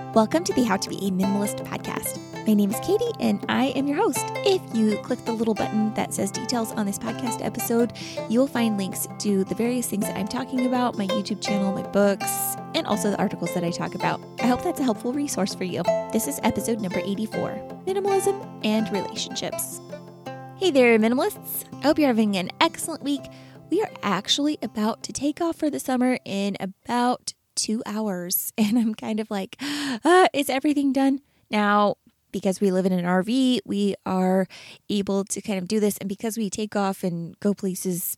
Welcome to the How to Be a Minimalist podcast. My name is Katie and I am your host. If you click the little button that says details on this podcast episode, you'll find links to the various things that I'm talking about, my YouTube channel, my books, and also the articles that I talk about. I hope that's a helpful resource for you. This is episode number 84, Minimalism and Relationships. Hey there, minimalists. I hope you're having an excellent week. We are actually about to take off for the summer in about 2 hours. And I'm kind of like, is everything done? Now, because we live in an RV, we are able to kind of do this. And because we take off and go places,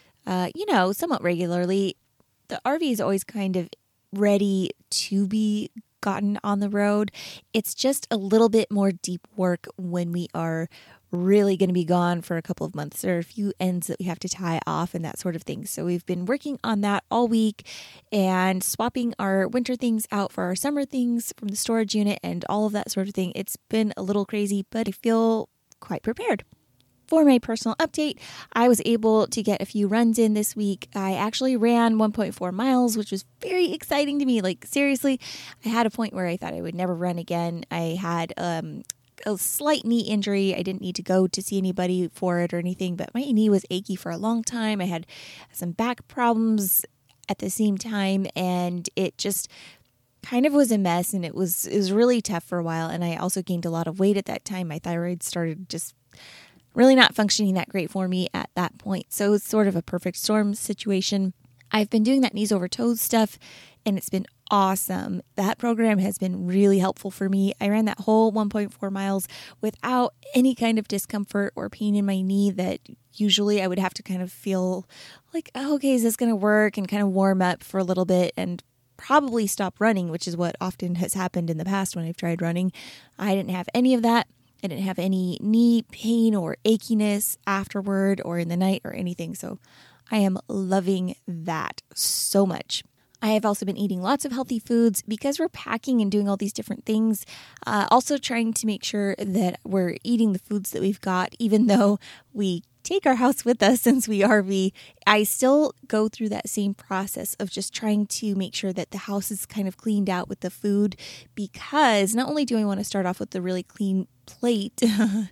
somewhat regularly, the RV is always kind of ready to be gotten on the road. It's just a little bit more deep work when we are really going to be gone for a couple of months. There are a few ends that we have to tie off and that sort of thing. So we've been working on that all week and swapping our winter things out for our summer things from the storage unit and all of that sort of thing. It's been a little crazy, but I feel quite prepared. For my personal update, I was able to get a few runs in this week. I actually ran 1.4 miles, which was very exciting to me. Like, seriously, I had a point where I thought I would never run again. I had a slight knee injury. I didn't need to go to see anybody for it or anything, but my knee was achy for a long time. I had some back problems at the same time, and it just kind of was a mess, and it was really tough for a while. And I also gained a lot of weight at that time. My thyroid started just really not functioning that great for me at that point. So it's sort of a perfect storm situation. I've been doing that knees over toes stuff, and it's been awesome. That program has been really helpful for me. I ran that whole 1.4 miles without any kind of discomfort or pain in my knee that usually I would have to kind of feel like, oh, okay, is this going to work? And kind of warm up for a little bit and probably stop running, which is what often has happened in the past when I've tried running. I didn't have any of that. I didn't have any knee pain or achiness afterward or in the night or anything. So I am loving that so much. I have also been eating lots of healthy foods because we're packing and doing all these different things. Also trying to make sure that we're eating the foods that we've got, even though we take our house with us since we RV. I still go through that same process of just trying to make sure that the house is kind of cleaned out with the food, because not only do I want to start off with a really clean plate,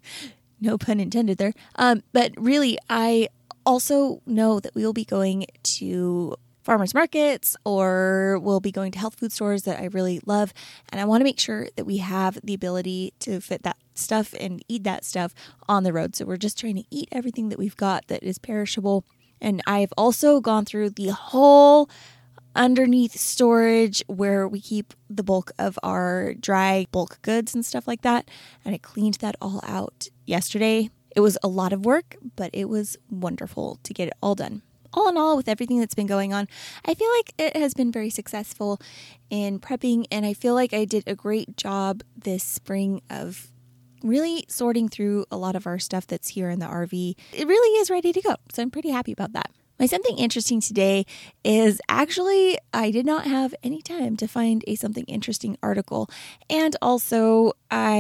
no pun intended there, but really I also know that we will be going to farmers markets or we'll be going to health food stores that I really love. And I want to make sure that we have the ability to fit that stuff and eat that stuff on the road. So we're just trying to eat everything that we've got that is perishable. And I've also gone through the whole underneath storage where we keep the bulk of our dry bulk goods and stuff like that. And I cleaned that all out yesterday. It was a lot of work, but it was wonderful to get it all done. All in all, with everything that's been going on, I feel like it has been very successful in prepping, and I feel like I did a great job this spring of really sorting through a lot of our stuff that's here in the RV. It really is ready to go, so I'm pretty happy about that. My something interesting today is actually I did not have any time to find a something interesting article, and also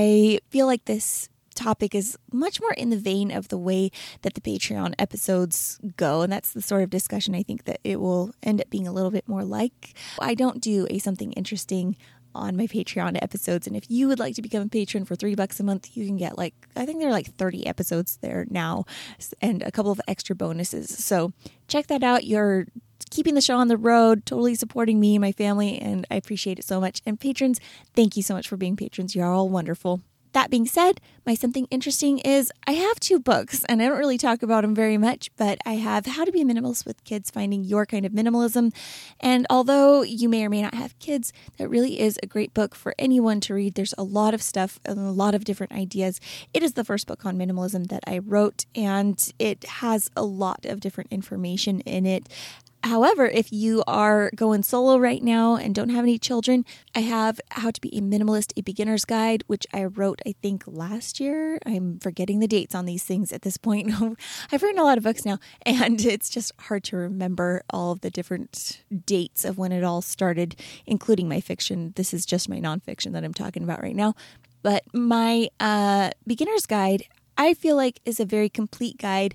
I feel like this topic is much more in the vein of the way that the Patreon episodes go. And that's the sort of discussion I think that it will end up being a little bit more like. I don't do a something interesting on my Patreon episodes. And if you would like to become a patron for $3 a month, you can get I think there are 30 episodes there now and a couple of extra bonuses. So check that out. You're keeping the show on the road, totally supporting me and my family, and I appreciate it so much. And patrons, thank you so much for being patrons. You're all wonderful. That being said, my something interesting is I have 2 books, and I don't really talk about them very much, but I have How to Be a Minimalist with Kids, Finding Your Kind of Minimalism. And although you may or may not have kids, that really is a great book for anyone to read. There's a lot of stuff and a lot of different ideas. It is the first book on minimalism that I wrote, and it has a lot of different information in it. However, if you are going solo right now and don't have any children, I have How to Be a Minimalist, a Beginner's Guide, which I wrote, I think, last year. I'm forgetting the dates on these things at this point. I've written a lot of books now, and it's just hard to remember all of the different dates of when it all started, including my fiction. This is just my nonfiction that I'm talking about right now. But my Beginner's Guide, I feel like, is a very complete guide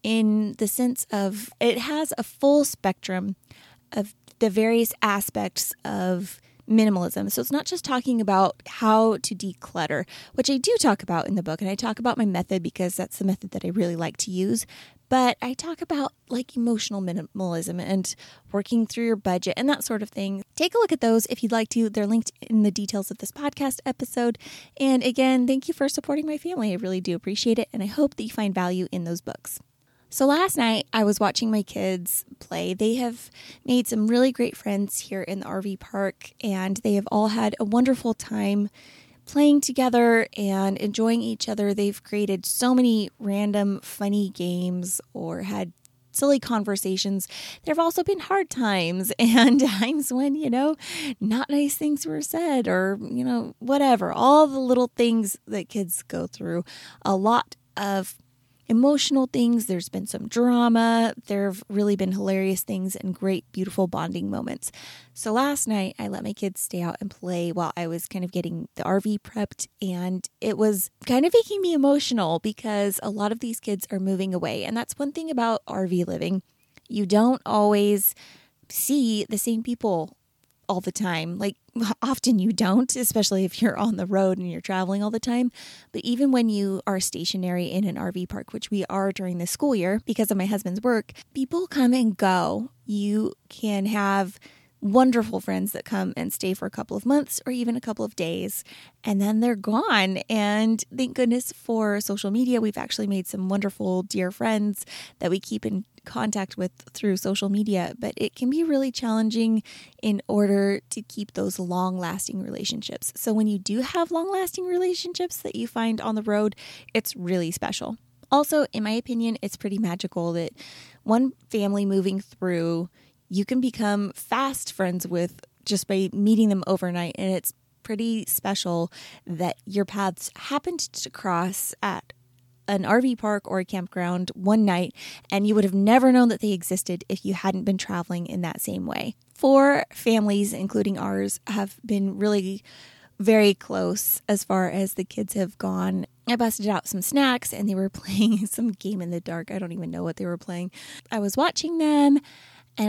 in the sense of it has a full spectrum of the various aspects of minimalism. So it's not just talking about how to declutter, which I do talk about in the book. And I talk about my method because that's the method that I really like to use. But I talk about like emotional minimalism and working through your budget and that sort of thing. Take a look at those if you'd like to. They're linked in the details of this podcast episode. And again, thank you for supporting my family. I really do appreciate it. And I hope that you find value in those books. So last night I was watching my kids play. They have made some really great friends here in the RV park, and they have all had a wonderful time playing together and enjoying each other. They've created so many random funny games or had silly conversations. There have also been hard times and times when, not nice things were said or, whatever. All the little things that kids go through. A lot of emotional things. There's been some drama. There have really been hilarious things and great, beautiful bonding moments. So last night, I let my kids stay out and play while I was kind of getting the RV prepped. And it was kind of making me emotional because a lot of these kids are moving away. And that's one thing about RV living. You don't always see the same people all the time. Like often you don't, especially if you're on the road and you're traveling all the time. But even when you are stationary in an RV park, which we are during the school year because of my husband's work, people come and go. You can have wonderful friends that come and stay for a couple of months or even a couple of days, and then they're gone. And thank goodness for social media. We've actually made some wonderful dear friends that we keep in contact with through social media, but it can be really challenging in order to keep those long-lasting relationships. So when you do have long-lasting relationships that you find on the road, it's really special. Also, in my opinion, it's pretty magical that one family moving through, you can become fast friends with just by meeting them overnight. And it's pretty special that your paths happened to cross at an RV park or a campground one night, and you would have never known that they existed if you hadn't been traveling in that same way. 4 families, including ours, have been really very close as far as the kids have gone. I busted out some snacks and they were playing some game in the dark. I don't even know what they were playing. I was watching them, and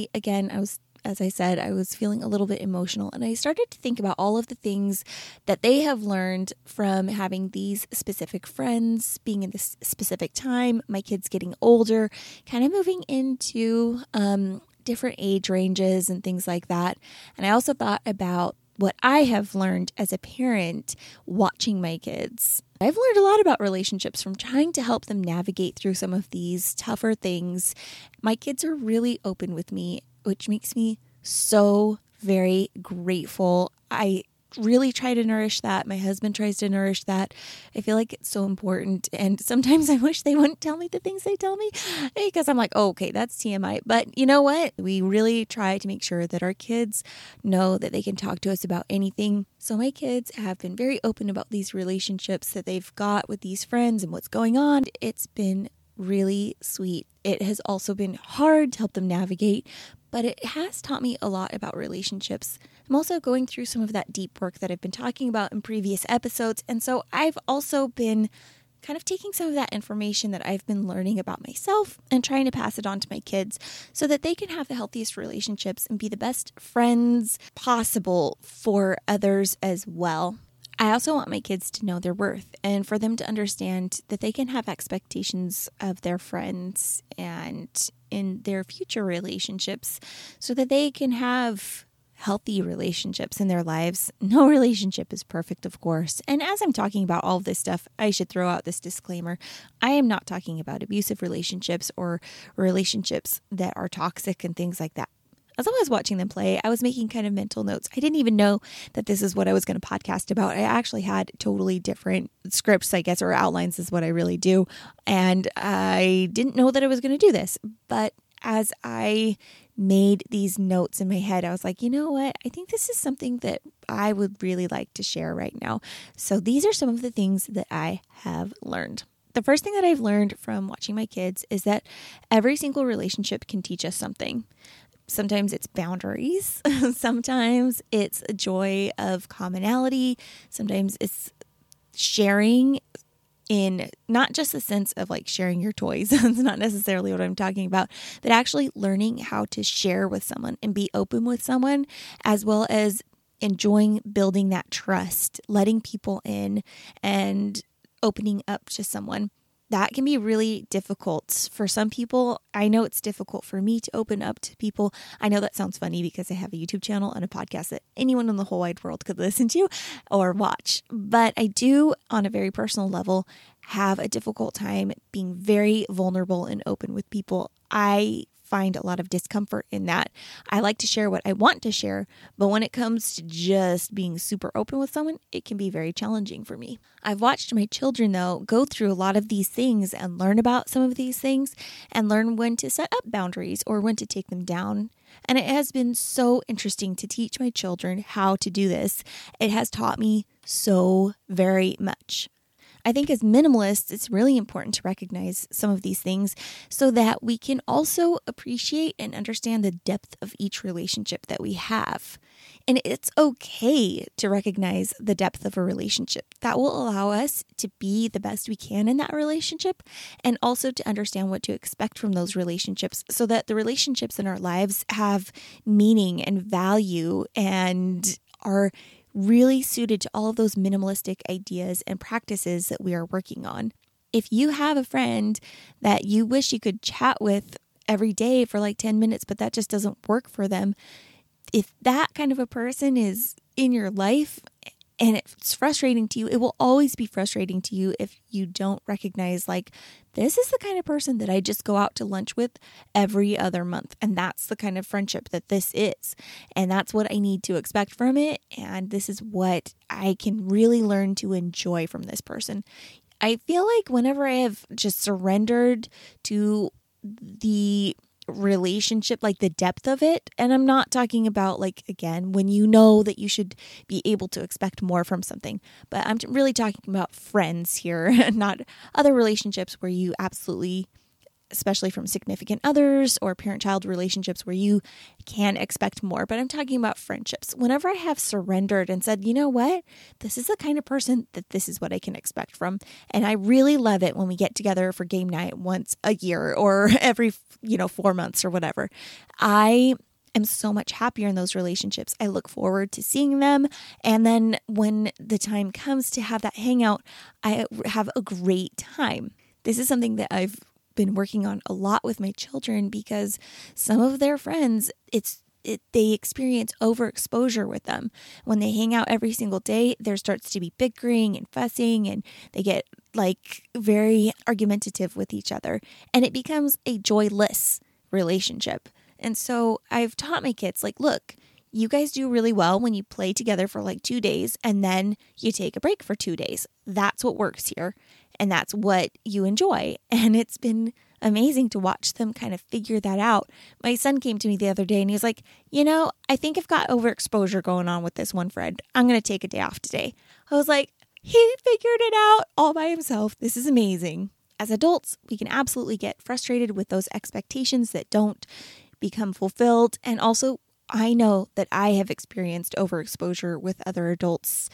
as I said, I was feeling a little bit emotional, and I started to think about all of the things that they have learned from having these specific friends, being in this specific time, my kids getting older, kind of moving into different age ranges and things like that. And I also thought about what I have learned as a parent watching my kids. I've learned a lot about relationships from trying to help them navigate through some of these tougher things. My kids are really open with me, which makes me so very grateful. I really try to nourish that. My husband tries to nourish that. I feel like it's so important. And sometimes I wish they wouldn't tell me the things they tell me because I'm like, oh, okay, that's TMI. But you know what? We really try to make sure that our kids know that they can talk to us about anything. So my kids have been very open about these relationships that they've got with these friends and what's going on. It's been really sweet. It has also been hard to help them navigate, but it has taught me a lot about relationships. I'm also going through some of that deep work that I've been talking about in previous episodes. And so I've also been kind of taking some of that information that I've been learning about myself and trying to pass it on to my kids so that they can have the healthiest relationships and be the best friends possible for others as well. I also want my kids to know their worth and for them to understand that they can have expectations of their friends and in their future relationships so that they can have healthy relationships in their lives. No relationship is perfect, of course. And as I'm talking about all of this stuff, I should throw out this disclaimer. I am not talking about abusive relationships or relationships that are toxic and things like that. As I was watching them play, I was making kind of mental notes. I didn't even know that this is what I was going to podcast about. I actually had totally different scripts, I guess, or outlines is what I really do. And I didn't know that I was going to do this. But as I made these notes in my head, I was like, you know what? I think this is something that I would really like to share right now. So these are some of the things that I have learned. The first thing that I've learned from watching my kids is that every single relationship can teach us something. Sometimes it's boundaries. Sometimes it's a joy of commonality. Sometimes it's sharing in not just the sense of like sharing your toys. That's not necessarily what I'm talking about, but actually learning how to share with someone and be open with someone, as well as enjoying building that trust, letting people in and opening up to someone. That can be really difficult for some people. I know it's difficult for me to open up to people. I know that sounds funny because I have a YouTube channel and a podcast that anyone in the whole wide world could listen to or watch. But I do, on a very personal level, have a difficult time being very vulnerable and open with people. I find a lot of discomfort in that. I like to share what I want to share, but when it comes to just being super open with someone, it can be very challenging for me. I've watched my children, though, go through a lot of these things and learn about some of these things and learn when to set up boundaries or when to take them down. And it has been so interesting to teach my children how to do this. It has taught me so very much. I think as minimalists, it's really important to recognize some of these things so that we can also appreciate and understand the depth of each relationship that we have. And it's okay to recognize the depth of a relationship. That will allow us to be the best we can in that relationship and also to understand what to expect from those relationships so that the relationships in our lives have meaning and value and are really suited to all of those minimalistic ideas and practices that we are working on. If you have a friend that you wish you could chat with every day for like 10 minutes, but that just doesn't work for them, if that kind of a person is in your life and it's frustrating to you, it will always be frustrating to you if you don't recognize like, this is the kind of person that I just go out to lunch with every other month. And that's the kind of friendship that this is. And that's what I need to expect from it. And this is what I can really learn to enjoy from this person. I feel like whenever I have just surrendered to the relationship, like the depth of it, and I'm not talking about like, again, when you know that you should be able to expect more from something, but I'm really talking about friends here, not other relationships where you absolutely, especially from significant others or parent-child relationships where you can expect more, but I'm talking about friendships. Whenever I have surrendered and said, you know what, this is the kind of person that this is what I can expect from. And I really love it when we get together for game night once a year or every, 4 months or whatever. I am so much happier in those relationships. I look forward to seeing them. And then when the time comes to have that hangout, I have a great time. This is something that I've been working on a lot with my children because some of their friends, they experience overexposure with them. When they hang out every single day, there starts to be bickering and fussing, and they get like very argumentative with each other, and it becomes a joyless relationship. And so I've taught my kids, like, look, you guys do really well when you play together for like 2 days and then you take a break for 2 days. That's what works here. And that's what you enjoy. And it's been amazing to watch them kind of figure that out. My son came to me the other day and he was like, I think I've got overexposure going on with this one friend. I'm going to take a day off today. I was like, he figured it out all by himself. This is amazing. As adults, we can absolutely get frustrated with those expectations that don't become fulfilled. And also, I know that I have experienced overexposure with other adults,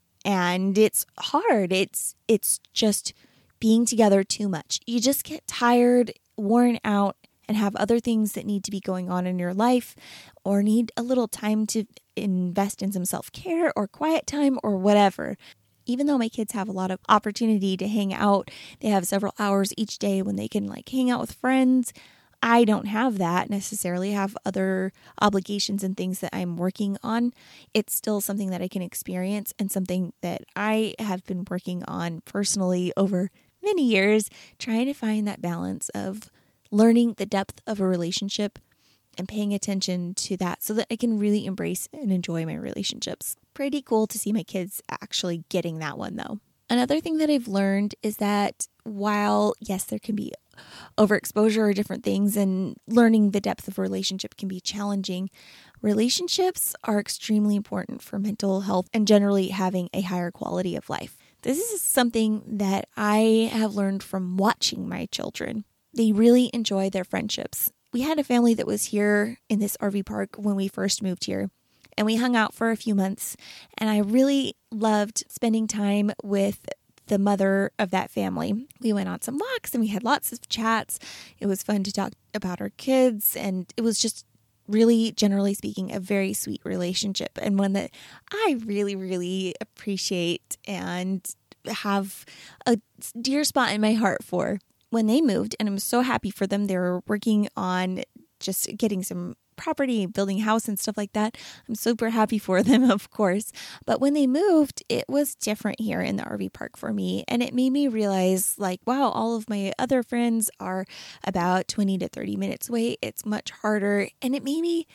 and it's hard. It's just being together too much. You just get tired, worn out, and have other things that need to be going on in your life, or need a little time to invest in some self-care or quiet time or whatever. Even though my kids have a lot of opportunity to hang out, they have several hours each day when they can like hang out with friends. I don't have that necessarily. I have other obligations and things that I'm working on. It's still something that I can experience and something that I have been working on personally over many years, trying to find that balance of learning the depth of a relationship and paying attention to that so that I can really embrace and enjoy my relationships. Pretty cool to see my kids actually getting that one though. Another thing that I've learned is that while, yes, there can be overexposure or different things, and learning the depth of a relationship can be challenging, relationships are extremely important for mental health and generally having a higher quality of life. This is something that I have learned from watching my children. They really enjoy their friendships. We had a family that was here in this RV park when we first moved here, and we hung out for a few months, and I really loved spending time with the mother of that family. We went on some walks and we had lots of chats. It was fun to talk about our kids, and it was just really, generally speaking, a very sweet relationship, and one that I really, really appreciate and have a dear spot in my heart for. When they moved, and I'm so happy for them, they were working on just getting some property, building a house and stuff like that. I'm super happy for them, of course. But when they moved, it was different here in the RV park for me. And it made me realize, like, wow, all of my other friends are about 20 to 30 minutes away. It's much harder. And it made me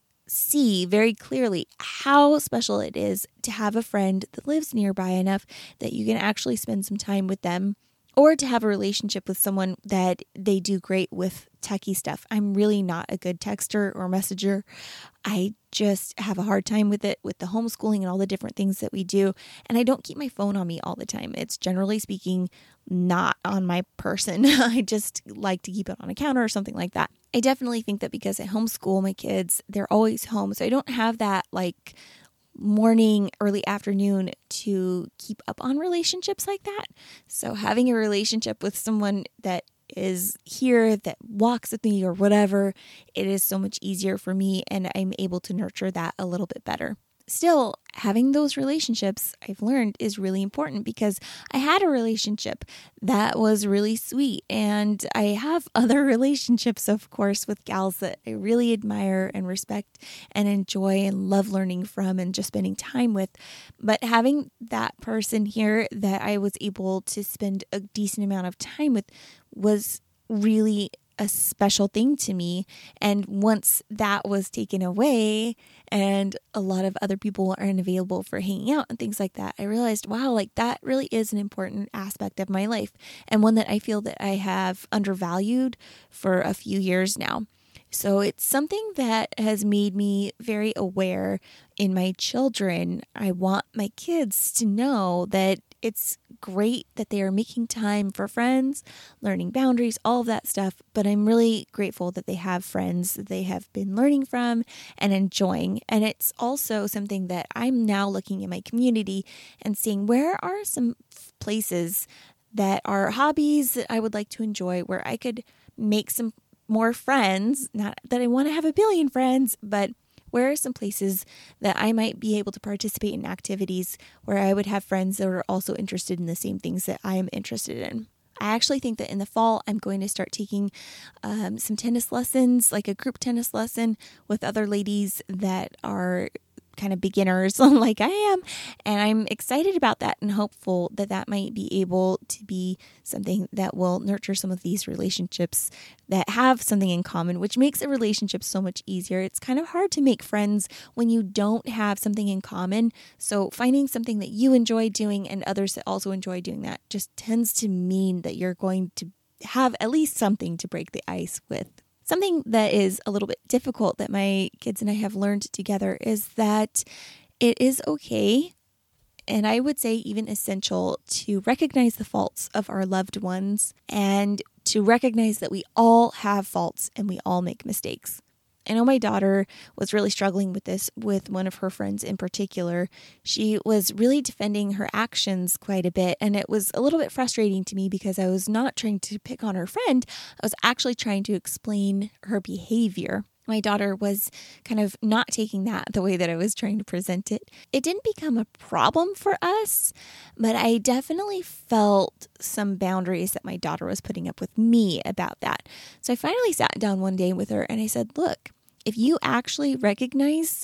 see very clearly how special it is to have a friend that lives nearby enough that you can actually spend some time with them, or to have a relationship with someone that they do great with techie stuff. I'm really not a good texter or messenger. I just have a hard time with it, with the homeschooling and all the different things that we do. And I don't keep my phone on me all the time. It's generally speaking not on my person. I just like to keep it on a counter or something like that. I definitely think that because I homeschool my kids, they're always home. So I don't have that like morning, early afternoon to keep up on relationships like that. So having a relationship with someone that is here, that walks with me or whatever, it is so much easier for me, and I'm able to nurture that a little bit better. Still, having those relationships, I've learned, is really important, because I had a relationship that was really sweet, and I have other relationships, of course, with gals that I really admire and respect and enjoy and love learning from and just spending time with. But having that person here that I was able to spend a decent amount of time with was really a special thing to me. And once that was taken away and a lot of other people aren't available for hanging out and things like that, I realized, wow, like that really is an important aspect of my life, and one that I feel that I have undervalued for a few years now. So it's something that has made me very aware in my children. I want my kids to know that it's great that they are making time for friends, learning boundaries, all of that stuff. But I'm really grateful that they have friends that they have been learning from and enjoying. And it's also something that I'm now looking in my community and seeing where are some places that are hobbies that I would like to enjoy, where I could make some more friends. Not that I want to have a billion friends, but where are some places that I might be able to participate in activities where I would have friends that are also interested in the same things that I am interested in. I actually think that in the fall, I'm going to start taking some tennis lessons, like a group tennis lesson with other ladies that are kind of beginners like I am. And I'm excited about that and hopeful that that might be able to be something that will nurture some of these relationships that have something in common, which makes a relationship so much easier. It's kind of hard to make friends when you don't have something in common. So finding something that you enjoy doing and others that also enjoy doing that just tends to mean that you're going to have at least something to break the ice with. Something that is a little bit difficult that my kids and I have learned together is that it is okay, and I would say even essential, to recognize the faults of our loved ones and to recognize that we all have faults and we all make mistakes. I know my daughter was really struggling with this with one of her friends in particular. She was really defending her actions quite a bit, and it was a little bit frustrating to me because I was not trying to pick on her friend. I was actually trying to explain her behavior. My daughter was kind of not taking that the way that I was trying to present it. It didn't become a problem for us, but I definitely felt some boundaries that my daughter was putting up with me about that. So I finally sat down one day with her and I said, look, if you actually recognize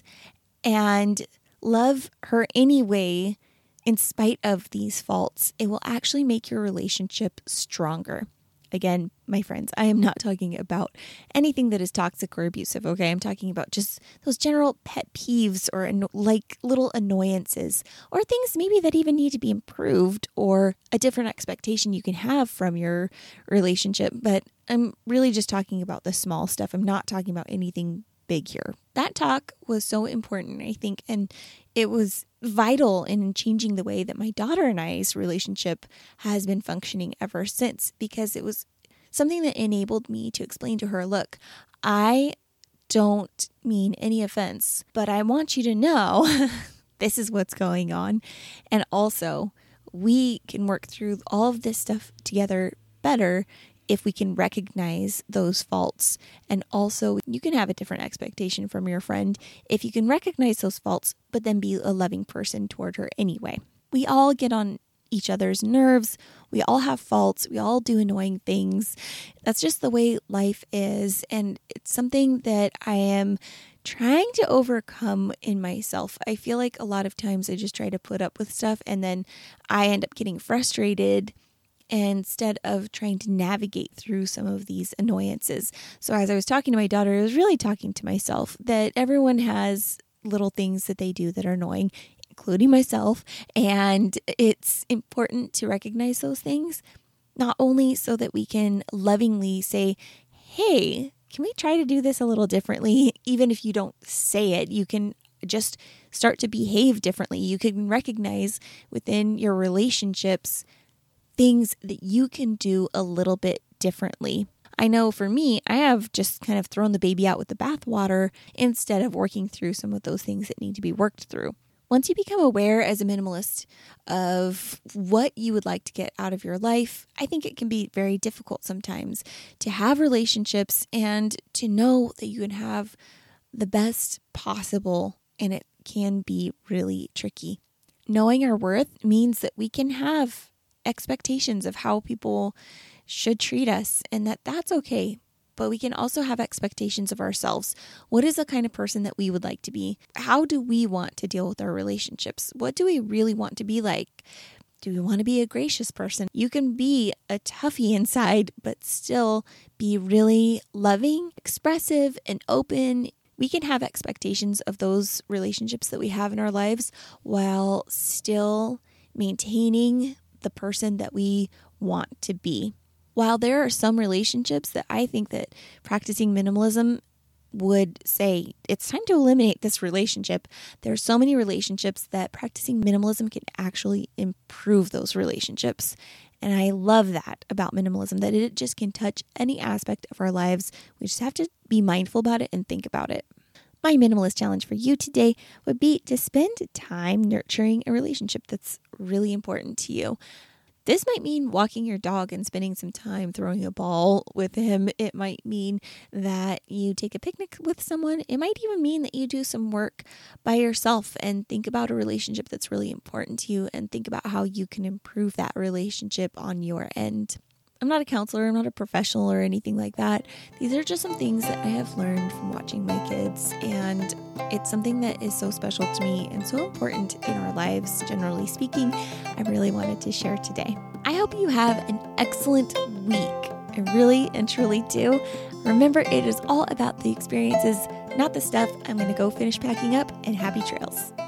and love her anyway, in spite of these faults, it will actually make your relationship stronger. Again, my friends, I am not talking about anything that is toxic or abusive, okay? I'm talking about just those general pet peeves or like little annoyances or things maybe that even need to be improved or a different expectation you can have from your relationship. But I'm really just talking about the small stuff. I'm not talking about anything big here. That talk was so important, I think, and it was vital in changing the way that my daughter and I's relationship has been functioning ever since, because it was something that enabled me to explain to her, look, I don't mean any offense, but I want you to know this is what's going on. And also, we can work through all of this stuff together better if we can recognize those faults. And also, you can have a different expectation from your friend if you can recognize those faults, but then be a loving person toward her anyway. We all get on each other's nerves. We all have faults. We all do annoying things. That's just the way life is. And it's something that I am trying to overcome in myself. I feel like a lot of times I just try to put up with stuff and then I end up getting frustrated instead of trying to navigate through some of these annoyances. So as I was talking to my daughter, I was really talking to myself that everyone has little things that they do that are annoying, including myself. And it's important to recognize those things, not only so that we can lovingly say, hey, can we try to do this a little differently? Even if you don't say it, you can just start to behave differently. You can recognize within your relationships things that you can do a little bit differently. I know for me, I have just kind of thrown the baby out with the bathwater instead of working through some of those things that need to be worked through. Once you become aware as a minimalist of what you would like to get out of your life, I think it can be very difficult sometimes to have relationships and to know that you can have the best possible, and it can be really tricky. Knowing our worth means that we can have expectations of how people should treat us and that's okay. But we can also have expectations of ourselves. What is the kind of person that we would like to be? How do we want to deal with our relationships? What do we really want to be like? Do we want to be a gracious person? You can be a toughie inside, but still be really loving, expressive, and open. We can have expectations of those relationships that we have in our lives while still maintaining the person that we want to be. While there are some relationships that I think that practicing minimalism would say, it's time to eliminate this relationship, there are so many relationships that practicing minimalism can actually improve those relationships. And I love that about minimalism, that it just can touch any aspect of our lives. We just have to be mindful about it and think about it. My minimalist challenge for you today would be to spend time nurturing a relationship that's really important to you. This might mean walking your dog and spending some time throwing a ball with him. It might mean that you take a picnic with someone. It might even mean that you do some work by yourself and think about a relationship that's really important to you and think about how you can improve that relationship on your end. I'm not a counselor, I'm not a professional or anything like that. These are just some things that I have learned from watching my kids, and it's something that is so special to me and so important in our lives, generally speaking. I really wanted to share today. I hope you have an excellent week. I really and truly do. Remember, it is all about the experiences, not the stuff. I'm going to go finish packing up, and happy trails.